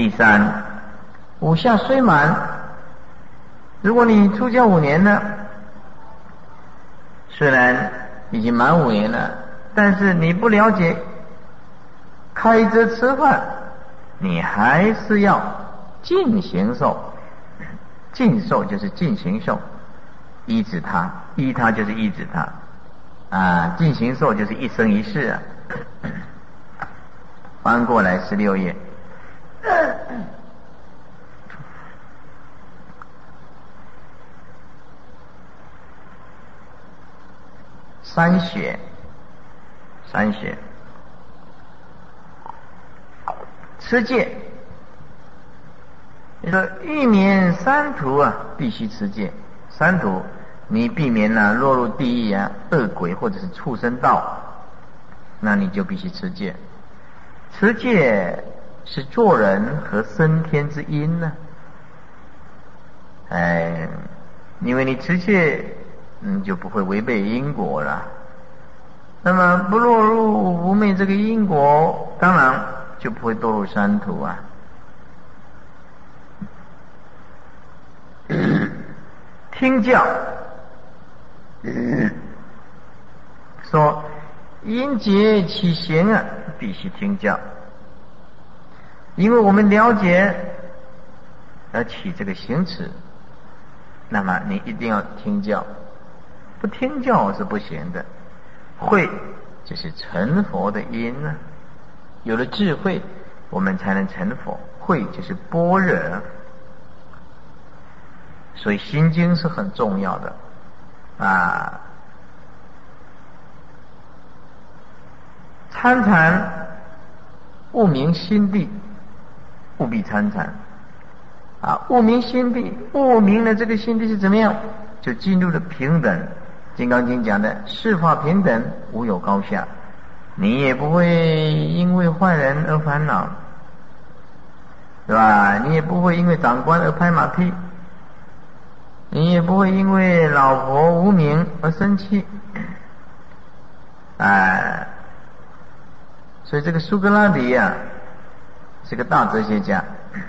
第三，五下虽满，如果你出家5年了，虽然已经满5年了，但是你不了解开遮吃饭，你还是要进行受。进受就是进行受，依止他，依他就是依止他啊，进行受就是一生一世啊。翻过来16页。三学，持戒。你说欲免三途啊，必须持戒。三途，你避免落入地狱啊、恶鬼或者是畜生道，那你就必须持戒。持戒是做人和升天之因呢。因为你持戒，就不会违背因果了。那么不落入无昧这个因果，当然就不会堕入三途啊。听教，说因节起行啊，必须听教。因为我们了解而起这个行持，那么你一定要听教，不听教是不行的。慧就是成佛的因啊，有了智慧，我们才能成佛。慧就是般若，所以心经是很重要的啊。参禅悟明心地，务必参禅啊！悟明心地，悟明了这个心地是怎么样，就进入了平等。《金刚经》讲的世法平等，无有高下，你也不会因为坏人而烦恼，对吧？你也不会因为长官而拍马屁，你也不会因为老婆无名而生气，所以这个苏格拉底啊，是个大哲学家。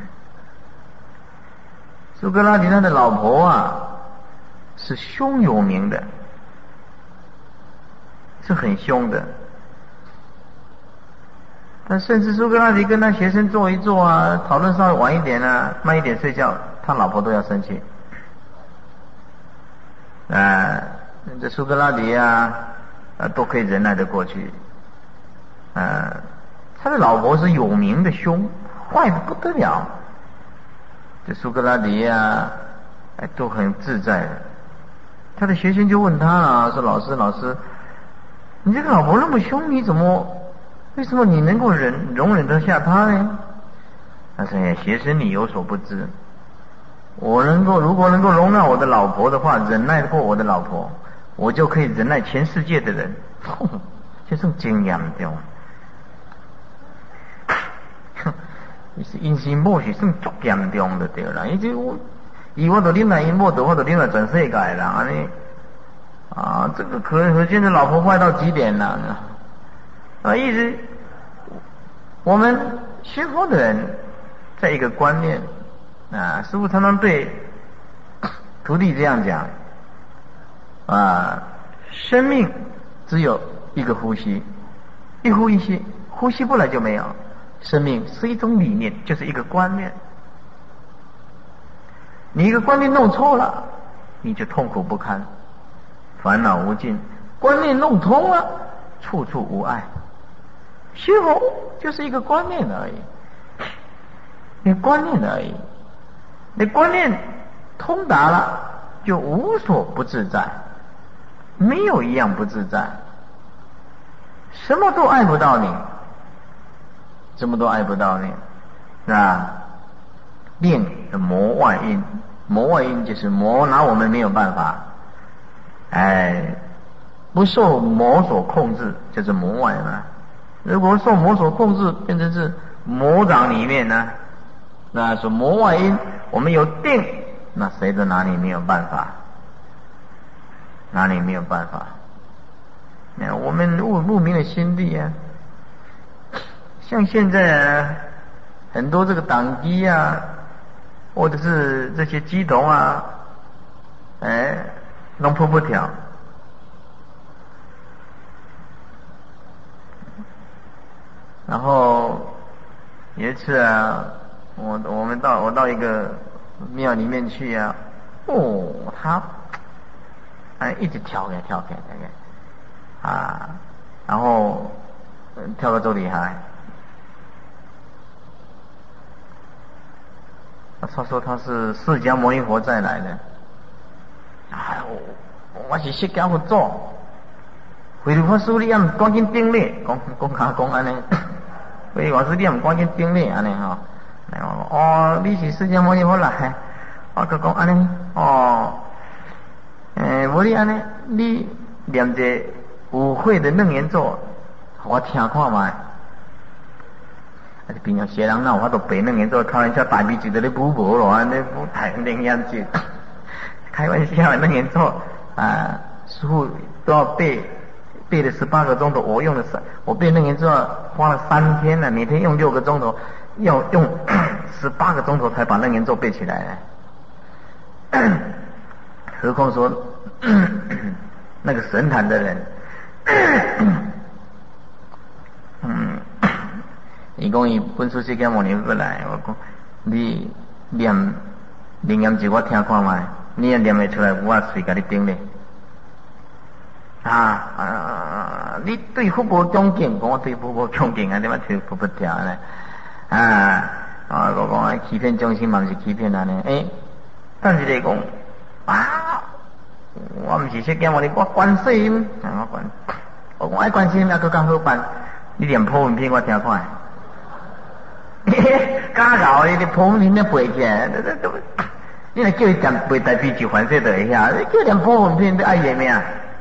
苏格拉底他的老婆啊，是凶有名的，是很凶的。但甚至苏格拉底跟他学生坐一坐啊，讨论稍微晚一点啊，慢一点睡觉，他老婆都要生气。这苏格拉底都可以忍耐得过去。他的老婆是有名的凶，坏的不得了。这苏格拉底都很自在的。他的学生就问他说：“老师，你这个老婆那么凶，为什么你能够容忍得下她呢？”他说：“学生你有所不知，我如果能够容纳我的老婆的话，忍耐过我的老婆，我就可以忍耐全世界的人。”这种经验对吧？是因心某是算足严重的对啦，以我都领来因某的，我都领来全世界啦，安尼这个可见的老婆坏到极点了意思我们学佛的人在一个观念师父常常对徒弟这样讲生命只有一个呼吸，一呼一吸，呼吸不来就没有。生命是一种理念，就是一个观念。你一个观念弄错了，你就痛苦不堪，烦恼无尽；观念弄通了，处处无碍。学佛就是一个观念而已，你观念而已。你观念通达了，就无所不自在，没有一样不自在，什么都碍不到你。什么都碍不到你练魔外因，魔外因就是魔拿我们没有办法，不受魔所控制就是魔外嘛。如果受魔所控制，变成是魔掌里面呢，那说魔外因，我们有定，那谁都拿你没有办法，拿你没有办法。我们悟明了心地像现在很多这个党机啊，或者是这些机头啊，弄破不条。然后有一次啊，我到一个庙里面去啊，他一直跳开啊，然后跳得多厉害。他说他是释迦牟尼佛再来的。我是释迦佛祖，慧律法师你也唔赶紧顶礼，讲安尼。慧律法师你也唔赶紧顶礼安尼吼。你是释迦牟尼佛来，我就讲安尼无你安尼，你念一个有慧的楞严咒，我听看卖。平常些人哪有法度背楞严咒？开玩笑，大鼻子在咧补无咯，安尼补太楞严咒，开玩笑的楞严咒啊！师父都要背了18个钟头，我背楞严咒花了3天了，每天用6个钟头，要用18个钟头才把楞严咒背起来。何况说那个神坛的人，伊讲伊本师释迦牟尼佛来，我讲你念楞严咒我听看卖，你也念会出来，我随甲你顶咧。你对佛无恭敬，讲我对佛无恭敬啊，你嘛对佛不调咧。我讲欺骗众生嘛，不是欺骗安尼。但是你讲我唔是释迦牟尼，我观世音，我讲观世音也佫较好办，你念普文篇我听看。假搞你普文篇咧背起来，你若叫伊背大悲咒反射就会晓，你叫念普文篇都爱念咩？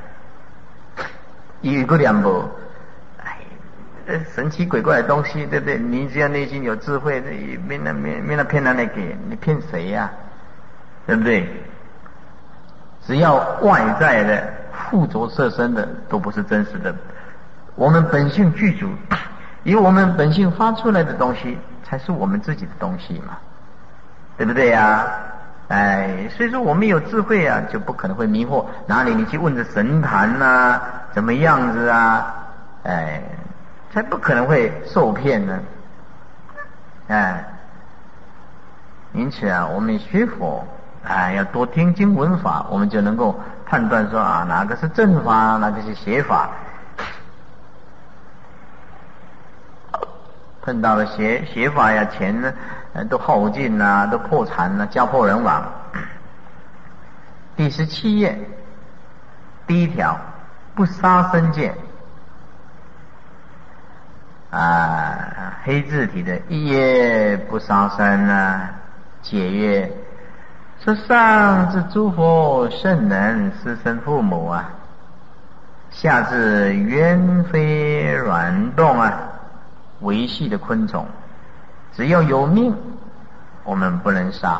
伊有个念无，神奇鬼怪的东西，对不对？你只要内心有智慧，没那骗人的给你骗谁呀？对不对？只要外在的附着色身的都不是真实的，我们本性具足，由我们本性发出来的东西才是我们自己的东西嘛，对不对呀？所以说我们有智慧啊，就不可能会迷惑。哪里你去问着神坛啊，怎么样子啊？才不可能会受骗呢。因此啊，我们学佛要多听经闻法，我们就能够判断说哪个是正法，哪个是邪法。碰到了邪法呀，钱呢都耗尽啊，都破产啊，家破人亡。第17页第1条，不杀生戒。黑字体的一页不杀生啊，解曰：说上至诸佛圣人师生父母啊，下至猿飞卵动啊，维系的昆虫，只要有命我们不能杀。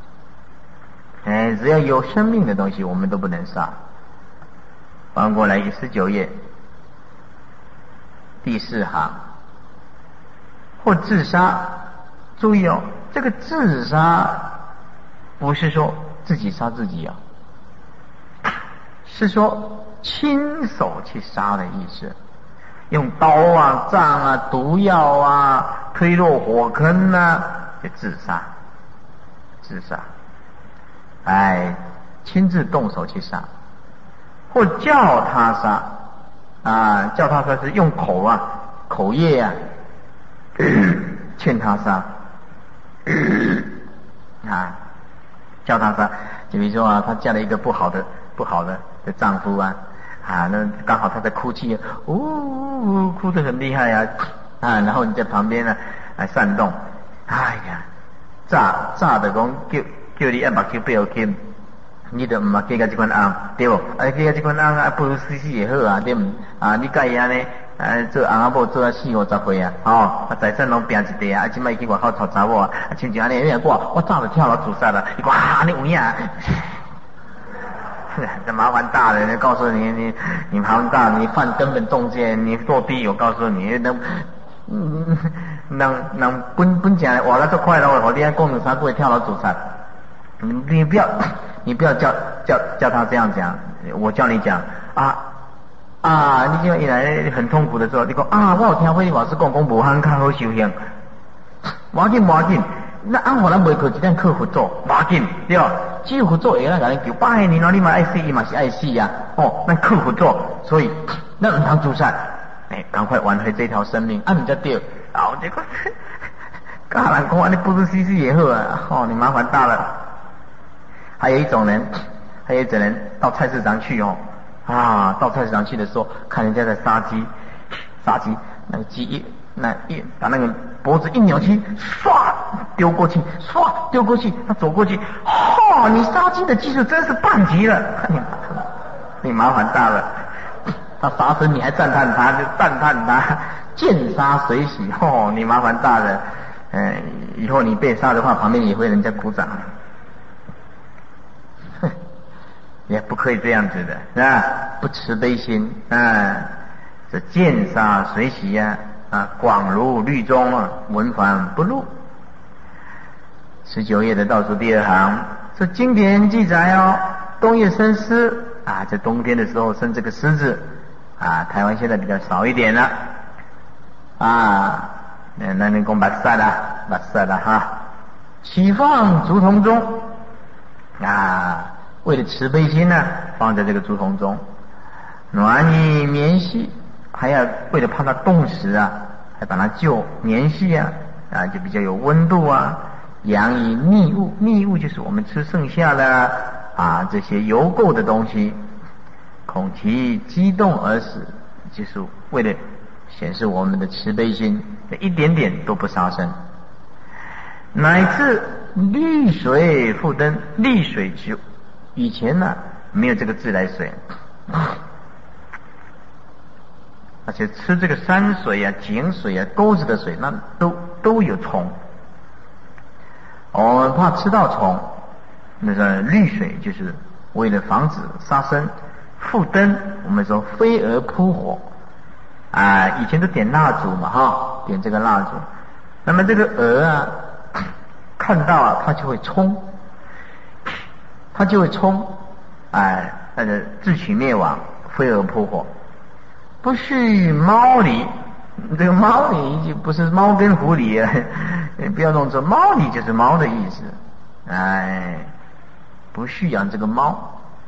只要有生命的东西我们都不能杀。翻过来19页第4行，或自杀。注意这个自杀不是说自己杀自己是说亲手去杀的意思，用刀啊、杖啊、毒药啊推落火坑啊，就自杀。亲自动手去杀，或叫他杀叫他杀是用口业劝他杀叫他杀。就比如说他嫁了一个不好的丈夫那刚好他在哭泣哭得很厉害然后你在旁边煽动，炸的讲叫你目睭背后金，你就唔要加这款红，对不？加这款红不如死也好对不？你介意安尼做红某做40-50岁财产拢拼一地现在去外口找查某亲像安尼，我早就跳楼自杀了。你讲你有影？这麻烦大了，告诉你麻烦大，你犯根本重戒，你作弊，我告诉你， 人本钱活得这快乐，我今天供3个月跳楼自杀，你不要叫他这样讲，我叫你讲你就原来很痛苦的时候，你讲我有听慧律法师讲无通较好修行，无要紧，那互咱袂靠一点靠佛祖，无要紧，对吧？只有佛祖会咱甲你救8年了，你嘛爱死，伊嘛是爱死呀。咱靠佛祖，所以咱唔通自杀，赶快挽回这条生命，你才对。结果教人讲你不如死死也好啊，你麻烦大了。还有一种人到菜市场去到菜市场去的时候，看人家在杀鸡，那个鸡把那个脖子一扭曲，唰丢过去，他走过去，你杀鸡的技术真是棒极了，你麻烦大了。他杀生你还赞叹他，见杀随喜，你麻烦大了。以后你被杀的话，旁边也会人家鼓掌。也不可以这样子的，是吧？不慈悲心这见杀随喜广如律中文法不入。19页的倒数第2行，这经典记载冬夜生狮在冬天的时候生这个狮子台湾现在比较少一点了那你讲把杀了哈，起放竹筒中为了慈悲心放在这个竹筒中，暖以绵细，还要为了怕它冻死还把它就绵细就比较有温度养以逆物就是我们吃剩下的这些油垢的东西，恐其激动而死，就是为了显示我们的慈悲心，一点点都不杀生。乃至绿水复灯，绿水就以前没有这个自来水，而且吃这个山水井水沟子的水，那都有虫。我们怕吃到虫，那个绿水就是为了防止杀生。复灯，我们说飞蛾扑火以前都点蜡烛嘛点这个蜡烛，那么这个蛾看到它就会冲，自取灭亡，飞蛾扑火。不是猫狸，这个猫狸不是猫跟狐狸不要弄错，猫狸就是猫的意思，不驯养这个猫。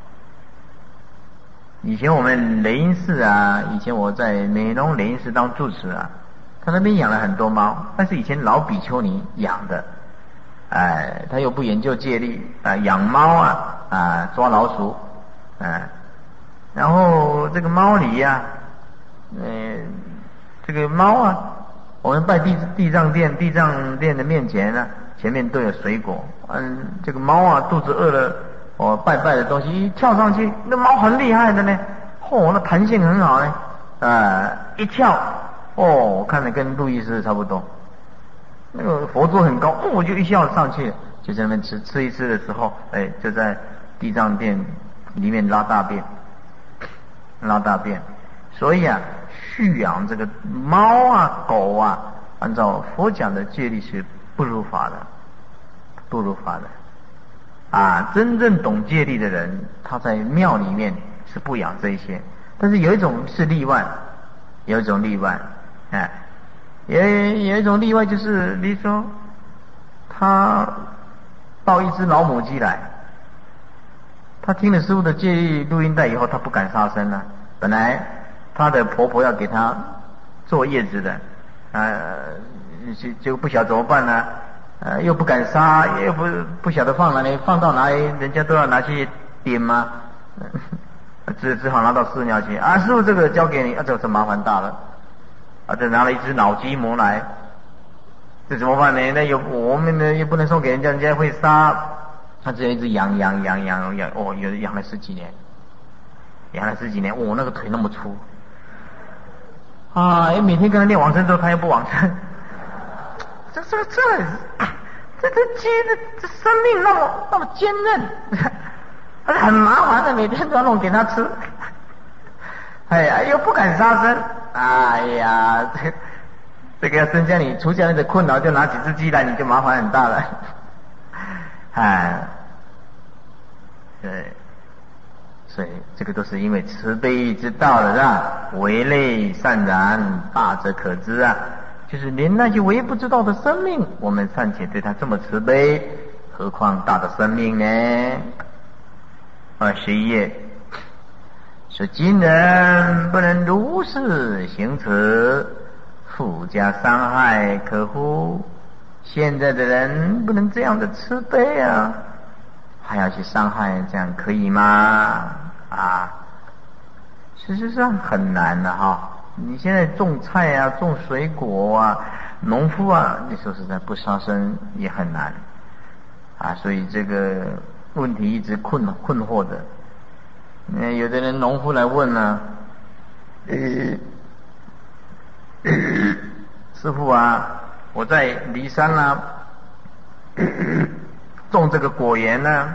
以前我们雷音寺以前我在美浓雷音寺当住持他那边养了很多猫，但是以前老比丘尼养的，他又不研究戒律养猫抓老鼠然后这个猫狸这个猫我们拜地藏殿的面前前面都有水果，这个猫肚子饿了，拜拜的东西一跳上去，那猫很厉害的呢，那弹性很好呢，一跳我看着跟路易斯差不多，那个佛桌很高，我就一下上去了，就在那边吃一吃的时候，就在地藏殿里面拉大便，所以驯养这个猫狗按照佛讲的戒律是不如法的。真正懂戒律的人，他在庙里面是不养这些，但是有一种例外，有一种例外就是比如说他抱一只老母鸡来，他听了师父的戒律录音带以后，他不敢杀生本来他的婆婆要给他坐叶子的就不晓得怎么办呢，又不敢杀，又不晓得放哪里，放到哪里人家都要拿去点嘛，只好拿到寺庙去师父这个交给你这麻烦大了这拿了一只脑鸡母来，这怎么办呢？那我们呢又不能送给人家，人家会杀，他只有一直养养了10几年，那个腿那么粗每天跟他念往生咒，他又不往生，这鸡的这生命那么坚韧，而且很麻烦的，每天都要弄给他吃，又不敢杀生， 这个要增加你出家人的困扰，就拿几只鸡来，你就麻烦很大了。对，所以这个都是因为慈悲之道了，是吧？为类善然，大则可知啊。就是连那些微不知道的生命，我们尚且对他这么慈悲，何况大的生命呢？21页说：今人不能如是行持，附加伤害可乎？现在的人不能这样的慈悲啊，还要去伤害，这样可以吗？事实上很难的哈。你现在种菜啊，种水果啊，农夫啊，你说实在不杀生也很难所以这个问题一直困惑的。有的人农夫来问呢，师父啊，我在骊山种这个果园呢，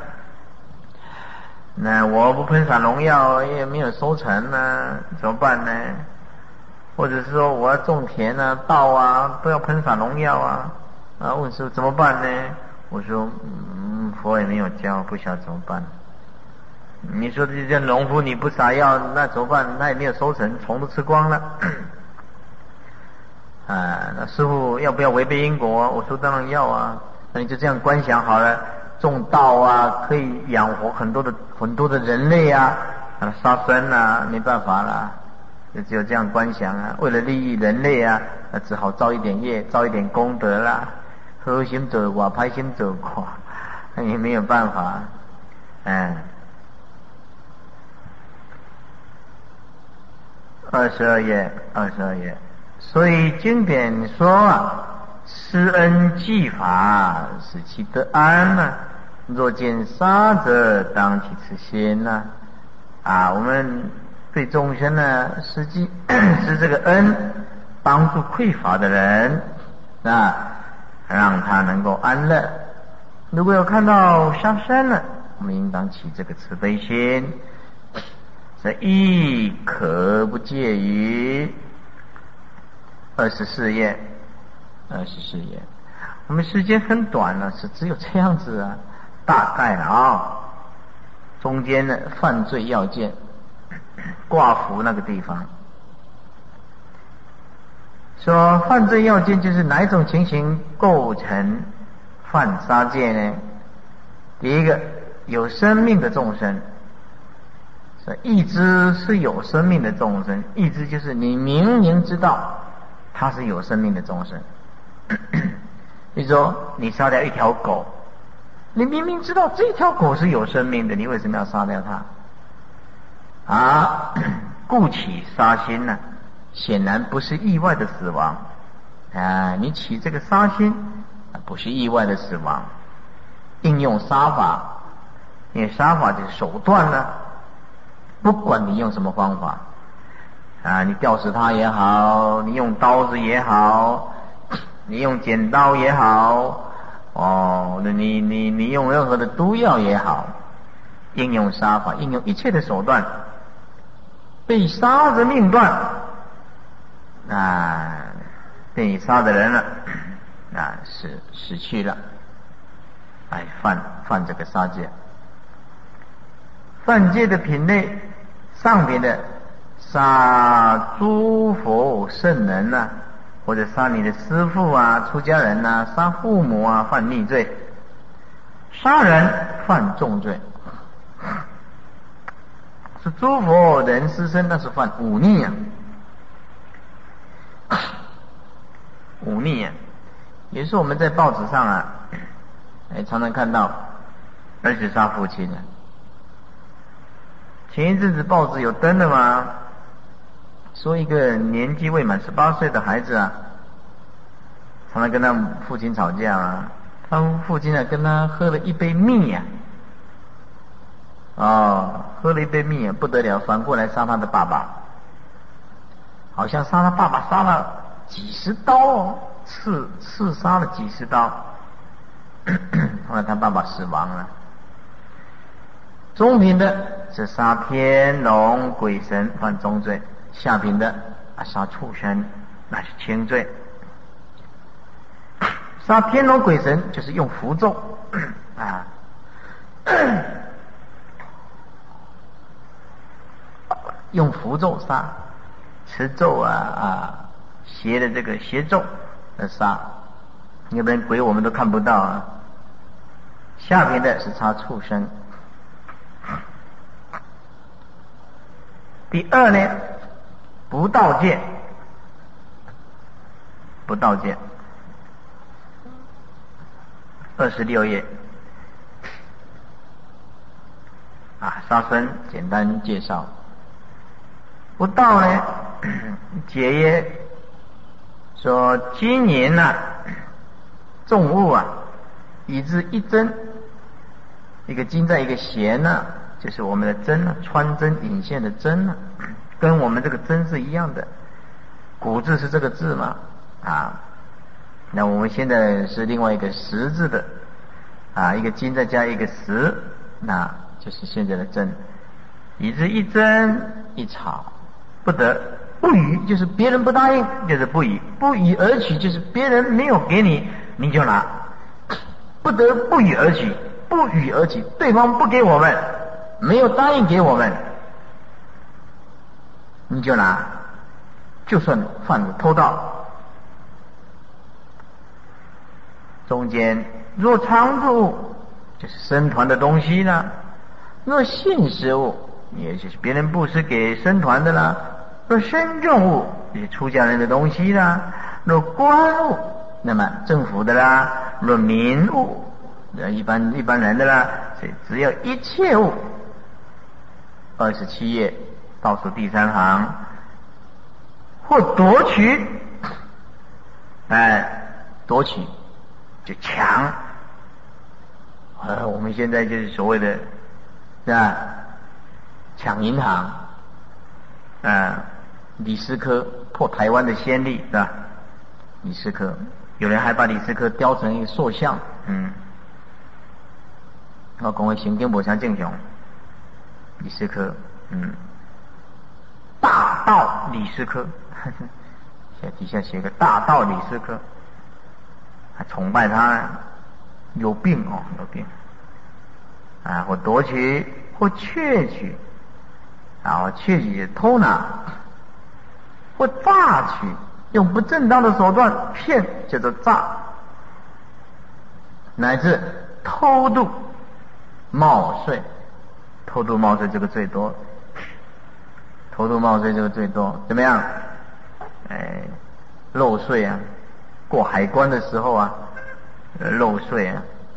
那我不喷洒农药也没有收成呢，怎么办呢？或者是说我要种田稻都要喷洒农药问师父怎么办呢？我说佛也没有教，不晓得怎么办。你说这些农夫你不撒药那怎么办？那也没有收成，虫都吃光了。那师父要不要违背因果？我说当然要啊。那你就这样观想好了，种稻可以养活很多的人类杀生没办法了，就只有这样观想为了利益人类那只好造一点业，造一点功德啦。好心做寡，歹心做寡，那也没有办法。22页，所以经典说施恩济法，使其得安若见杀者，当其慈心我们对众生施这个恩，帮助匮乏的人让他能够安乐。如果有看到杀生了，我们应当起这个慈悲心，这亦可不介于。24页，我们时间很短了，是只有这样子大概中间的犯罪要件，挂符那个地方说犯罪要件就是哪一种情形构成犯杀戒呢？第一个，有生命的众生。意知是有生命的众生，意知就是你明明知道他是有生命的众生。比如说你杀掉一条狗，你明明知道这条狗是有生命的，你为什么要杀掉它故起杀心显然不是意外的死亡你起这个杀心不是意外的死亡，应用杀法，因为杀法就是手段不管你用什么方法你吊死他也好，你用刀子也好，你用剪刀也好你用任何的毒药也好，应用杀法，应用一切的手段，被杀者命断被你杀的人了死去了犯这个杀戒。犯戒的品类，上边的杀诸佛圣人或者杀你的师父出家人杀父母犯逆罪；杀人犯重罪。是诸佛人师身，那是犯忤逆忤逆也是我们在报纸上常常看到儿子杀父亲前一阵子报纸有登的嘛，说一个年纪未满18岁的孩子常常跟他父亲吵架他父亲跟他喝了一杯蜜喝了一杯蜜不得了，反过来杀他的爸爸，好像杀他爸爸杀了几十刀刺杀了几十刀后来他爸爸死亡了。中品的是杀天龙鬼神犯重罪，下品的杀畜生那是轻罪杀天龙鬼神就是用符咒啊，用符咒杀，持咒邪的这个邪咒来杀，要不然鬼我们都看不到啊。下边的是杀畜生。第二呢，不盗戒，不盗戒。26页杀生简单介绍。不盗呢，解曰说金银重物以至一针，一个金在一个弦就是我们的针穿针引线的针跟我们这个针是一样的，古字是这个字嘛那我们现在是另外一个十字的一个金再加一个十，那就是现在的针。以至一针一草，不得不与，就是别人不答应就是不与，不与而取就是别人没有给你你就拿，不得不与而取，不与而取，对方不给我们，没有答应给我们，你就拿，就算犯了偷盗。中间若常住物，就是僧团的东西啦；若信食物，也就是别人布施给僧团的啦；若身重物，也是出家人的东西啦；若官物，那么政府的啦；若民物，一般人的啦。所以只要一切物，27页倒数第3行，或夺取，夺取就抢，我们现在就是所谓的是吧，抢银行，李斯科破台湾的先例是吧？李斯科，有人还把李斯科雕成一个塑像，我讲的神经不像正常，李斯科，大道李斯科，底下写个大道李斯科。还崇拜他，有病有病或夺取，或窃取，窃取偷拿，或诈取，用不正当的手段骗，叫做诈，乃至偷渡冒税，偷渡冒税这个最多，偷渡冒税这个最多，怎么样？漏税过海关的时候漏税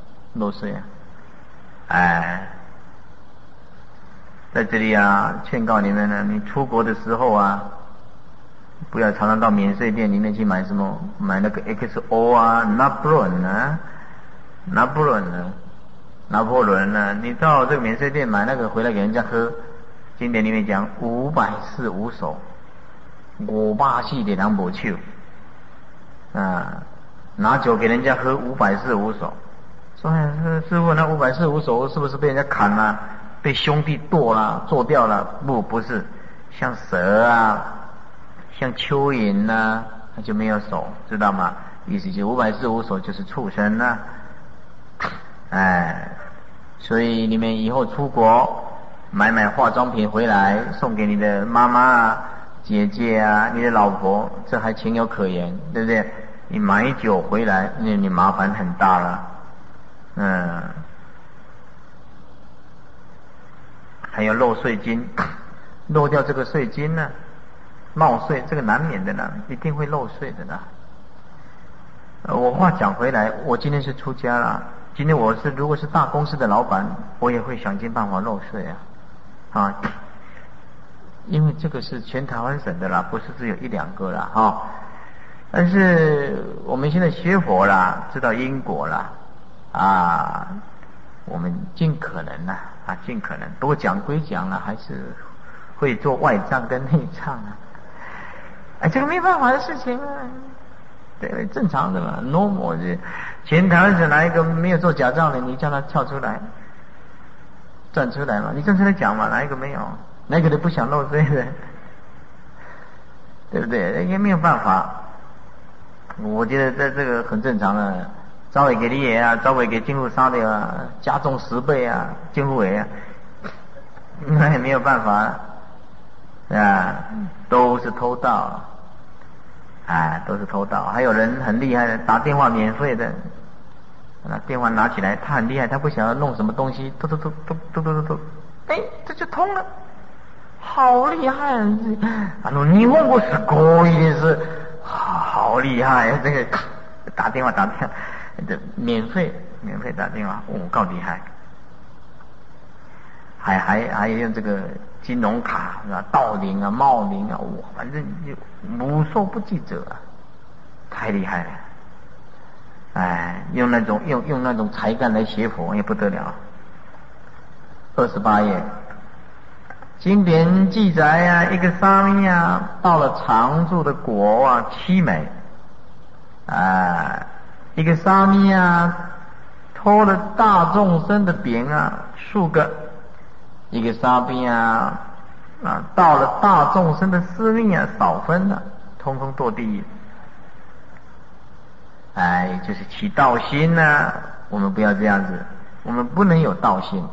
在这里劝告你们呢，你出国的时候不要常常到免税店里面去买什么，买那个 XO 拿破仑你到这个免税店买那个回来给人家喝，经典里面讲545手，584的人没手。拿酒给人家喝545手，说师傅那545手是不是被人家砍了，被兄弟剁了做掉了？不是，像蛇像蚯蚓那就没有手，知道吗？意思就545手就是畜生所以你们以后出国买化妆品回来送给你的妈妈姐姐你的老婆，这还情有可原，对不对？你买酒回来，你麻烦很大了。还有漏税金，漏掉这个税金呢，冒税这个难免的呢，一定会漏税的呢。我话讲回来，我今天是出家了，今天如果是大公司的老板，我也会想尽办法漏税因为这个是全台湾省的啦，不是只有1-2个啦但是我们现在学佛啦，知道因果啦我们尽可能尽可能，不过讲归讲还是会做外账跟内账这个没办法的事情对，正常的嘛 ，normal 的。全台湾省哪一个没有做假账的？你叫他跳出来，站出来嘛，你站出来讲嘛，哪一个没有？哪一个都不想漏税的，对不对？也没有办法。我觉得这个很正常的， 早晚给你也啊，早晚给进入杀的啊，加重10倍啊，进入尾啊，那也没有办法啊，都是偷盗，都是偷盗。还有人很厉害的，打电话免费的，那电话拿起来，他很厉害，他不想要弄什么东西，嘟，这就通了，好厉害啊！日本語すごいです，好厉害啊！这个打电话，这免费打电话，够厉害。还用这个金融卡啊、盗领啊、冒领啊，反正就无所不记者啊，太厉害了。用那种才干来胁佛也不得了。28页，经典记载啊，一个沙弥啊，到了常住的国啊，凄美一个沙弥啊，偷了大众生的饼啊，数个。一个沙弥啊，到了大众生的私密啊，少分了，通通堕地狱。就是起盗心啊，我们不要这样子，我们不能有盗心。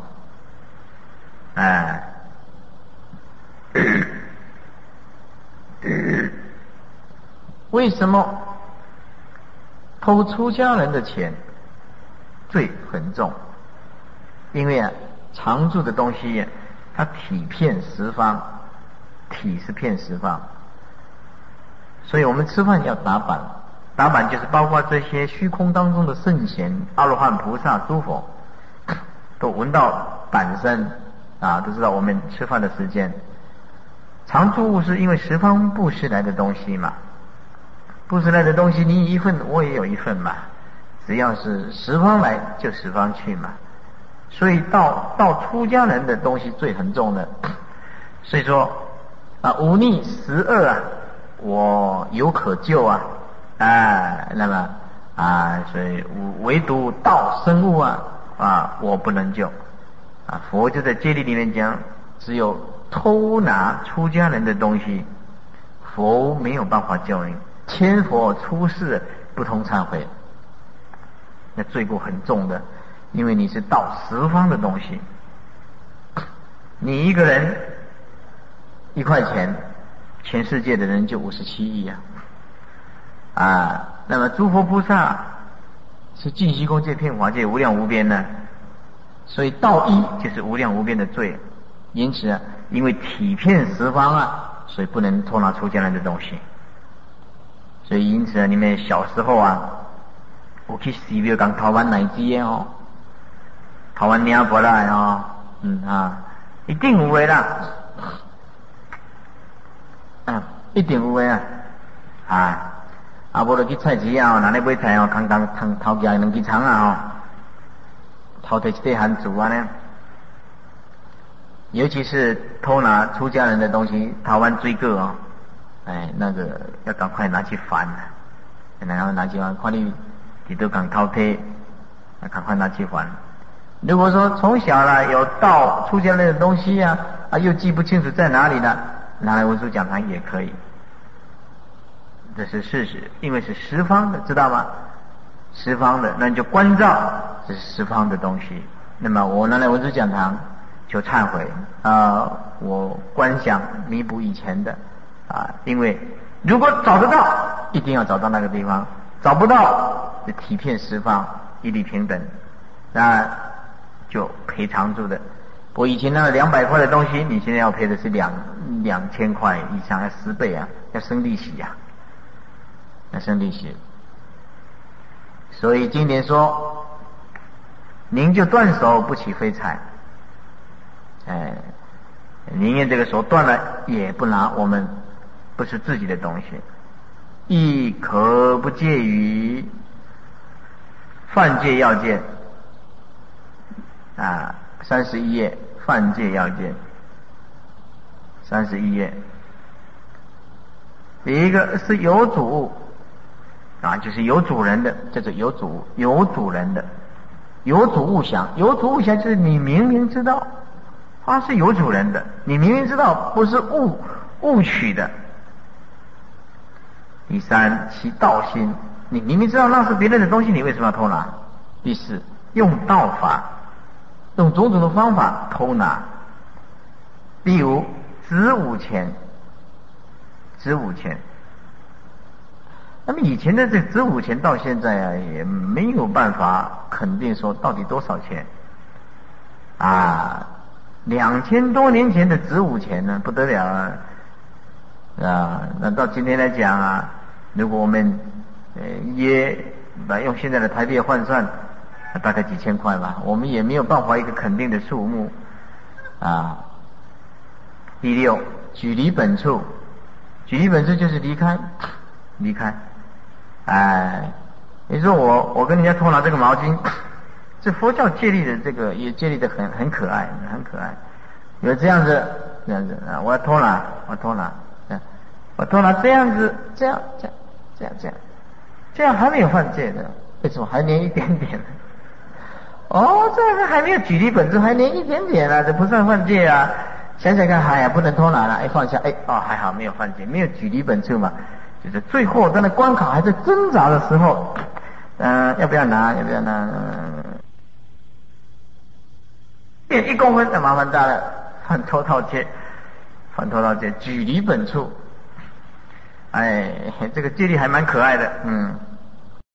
为什么偷出家人的钱罪很重？因为常住的东西它体遍十方，体是遍十方，所以我们吃饭要打板，打板就是包括这些虚空当中的圣贤、阿罗汉、菩萨、诸佛，都闻到板声都知道我们吃饭的时间。常住物是因为十方布施来的东西嘛，布施来的东西你一份我也有一份嘛，只要是十方来就十方去嘛。所以到出家人的东西罪很重的，所以说忤逆12啊，我有可救那么所以唯独道生物我不能救佛就在戒律里面讲，只有偷拿出家人的东西，佛没有办法救你，千佛出世不通忏悔，那罪过很重的。因为你是盗十方的东西，你一个人1块钱，全世界的人就57亿那么诸佛菩萨是尽虚空界、遍法界无量无边的，所以盗一就是无量无边的罪。因此因为体遍十方所以不能偷拿出家人的东西。所以因此你们小时候我去寺庙讲台湾奶鸡台湾领过来一定有的啦，一定有的无就去菜市哪里买菜空头家两支葱偷摕一块番薯呢。尤其是偷拿出家人的东西，台湾追个那个要赶快拿去还然后拿去还，看你都敢偷摕，赶快拿去还。如果说从小有盗出家人的东西又记不清楚在哪里呢，拿来文殊讲堂也可以，这是事实，因为是十方的，知道吗？十方的，那你就关照这是十方的东西。那么我拿来文殊讲堂就忏悔我观想弥补以前的因为如果找得到，一定要找到那个地方；找不到，就体遍十方，一律平等。那就赔偿住的。我以前那个200块的东西，你现在要赔的是2000块以上，要10倍要生利息要生利息。所以经典说，您就断手不起非财，宁愿这个手断了，也不拿我们不是自己的东西。亦可不介于犯戒要件31页犯戒要件，31页。第一个是有主物就是有主人的，叫做有主人的。有主物想，有主物想就是你明明知道它是有主人的，你明明知道不是误取的。第三，其道心你明明知道那是别人的东西，你为什么要偷拿？第四，用道法，用种种的方法偷拿。第五，子午钱，子午钱。那么以前的这子午钱到现在啊，也没有办法肯定说到底多少钱啊。2000多年前的子午钱呢，不得了啊！那到今天来讲啊，如果我们用现在的台币换算，大概几千块吧，我们也没有办法一个肯定的数目啊。第六，举离本处，举离本处就是离开。哎，你说我跟人家偷拿这个毛巾，这佛教戒律的这个也戒律的很可爱，很可爱。有这样子啊，我要偷拿，我偷拿这样子，这样还没有犯戒的，为什么还连一点点？哦，这个还没有举离本处，还连一点点啊，这不算犯戒啊。想想看，哎呀，不能偷拿了，放下，还好没有犯戒，没有举离本处嘛。就是最后在那关卡还在挣扎的时候，要不要拿？变1公分，那麻烦大了，犯偷盗戒，举离本处。哎，这个戒律还蛮可爱的，